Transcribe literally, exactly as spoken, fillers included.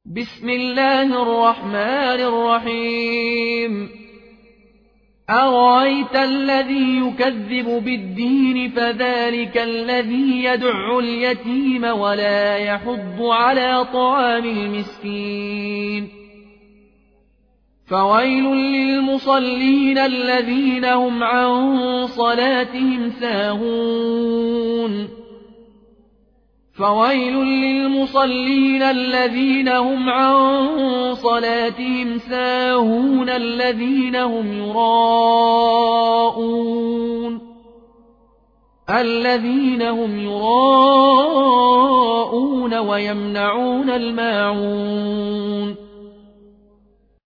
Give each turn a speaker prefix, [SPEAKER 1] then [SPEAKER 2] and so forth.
[SPEAKER 1] بسم الله الرحمن الرحيم أرأيت الذي يكذب بالدين فذلك الذي يدع اليتيم ولا يحض على طعام المسكين فويل للمصلين الذين هم عن صلاتهم ساهون فويل للمصلين الذين هم عن صلاتهم ساهون الذين هم يراءون الذين هم يراءون ويمنعون الماعون